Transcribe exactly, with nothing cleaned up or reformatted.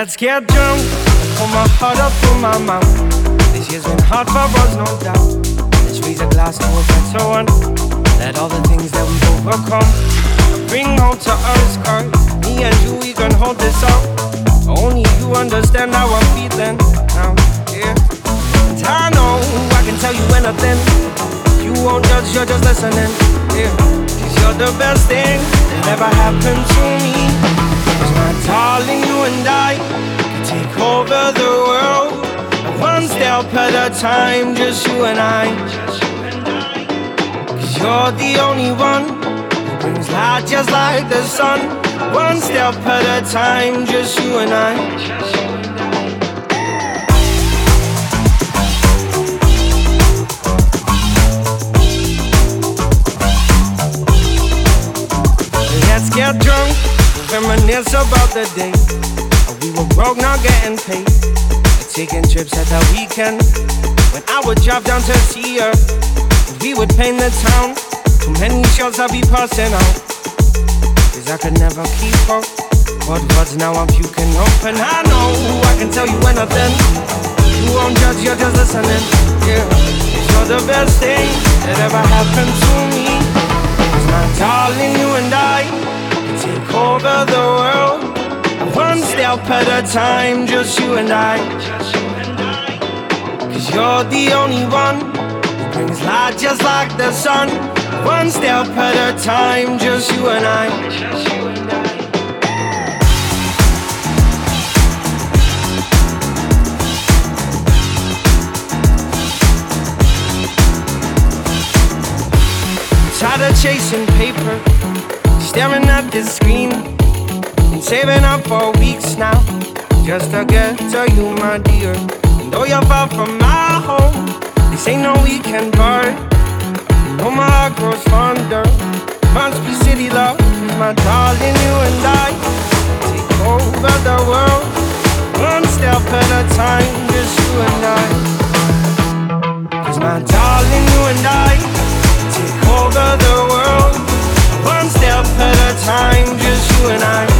Let's get drunk, put my heart up in my mouth. This year's been hard for us, no doubt. Let's raise a glass to a better one. Let all the things that we've overcome bring home to us, cause me and you, we can hold this out. Only you understand how I'm feeling now, yeah. And I know I can tell you anything. You won't judge, you're just listening, yeah. Cause you're the best thing that ever happened to me. Cause my darling, you and I can take over the world, one step at a time, just you and I. Cause you're the only one who brings light just like the sun, one step at a time, just you and I. Let's get drunk, reminisce about the day we were broke, not getting paid, taking trips at the weekend. When I would drive down to see her, we would paint the town. Too many shots I'd be passing out, cause I could never keep up. What words now I'm puking up. And I know I can tell you anything. You won't judge, you're just listening, yeah. Cause you're the best thing that ever happened to me. Cause my darling, you and I can take over the world, one step at a time, just you and I. Cause you're the only one who brings light just like the sun, one step at a time, just you and I. Tired of chasing paper, staring at the screen, been saving up for weeks now, just to get to you, my dear. And though you're far from my home, this ain't no weekend bar. You know my heart grows fonder, must be city love. My darling, you and I take over the world, one step at a time, just you and I. Cause my darling, you and I take over the world, one step at a time, just you and I.